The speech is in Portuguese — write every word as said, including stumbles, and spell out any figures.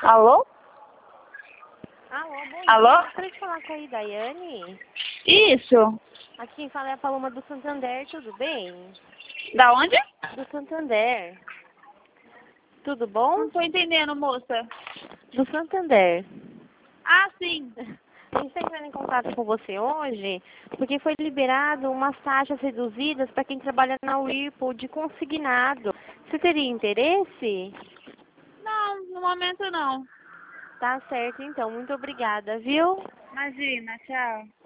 Alô? Alô, bom dia. Alô? Gostaria de falar com a Daiane. Isso. Aqui quem fala é a Paloma do Santander, tudo bem? Da onde? Do Santander. Tudo bom? Não tô entendendo, moça. Do Santander. Ah, sim. A gente está entrando em contato com você hoje porque foi liberado umas taxas reduzidas para quem trabalha na Whirlpool de consignado. Você teria interesse? Não, no momento não. Tá certo, então. Muito obrigada, viu? Imagina, tchau.